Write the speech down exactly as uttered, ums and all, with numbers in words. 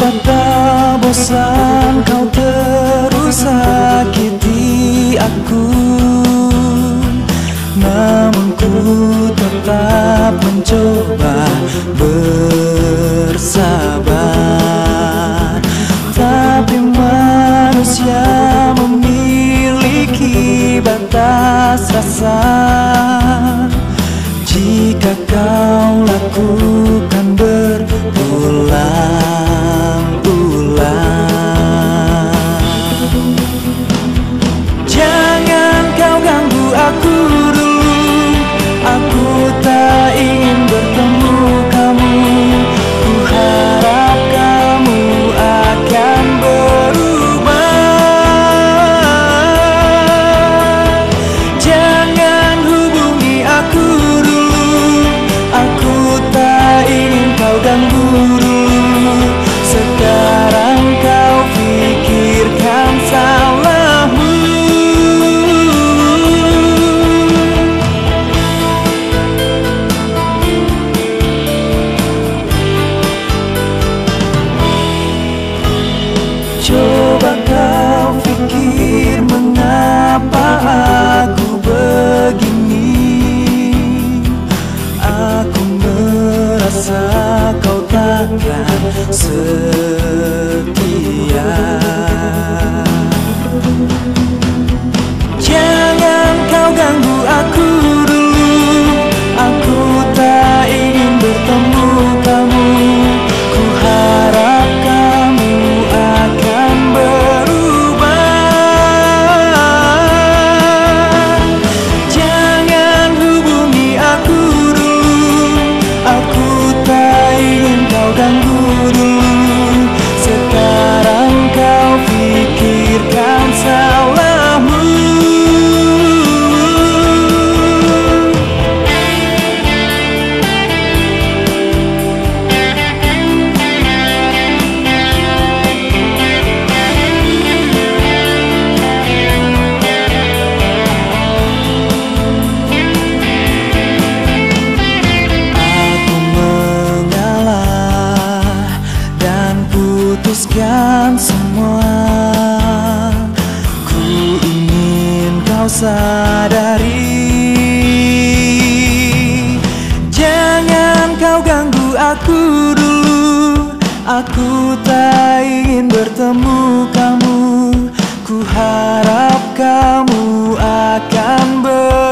tak bosan kau terus sakiti aku, namun ku tetap mencoba bersabar. Tapi manusia memiliki batas rasa. Jika kau lakukan berulang-ulang, jangan kau ganggu aku dulu. Aku tak ingin bertemu kamu. Ku harap kamu akan berubah. Jangan hubungi aku dulu. Aku tak ingin kau ganggu dulu. Sekarang kau pikirkan salahmu. Coba kau pikir mengapa aku begini. Aku merasa kau takkan setia. Jangan kau ganggu aku dulu. Aku tak ingin bertemu kamu. Ku harap kamu akan berubah. Jangan hubungi aku dulu. Aku tak ingin kau ganggu dulu. Sekarang kau pikirkan salahmu. Putuskan semua. Ku ingin kau sadari. Jangan kau ganggu aku dulu. Aku tak ingin bertemu kamu. Ku harap kamu akan ber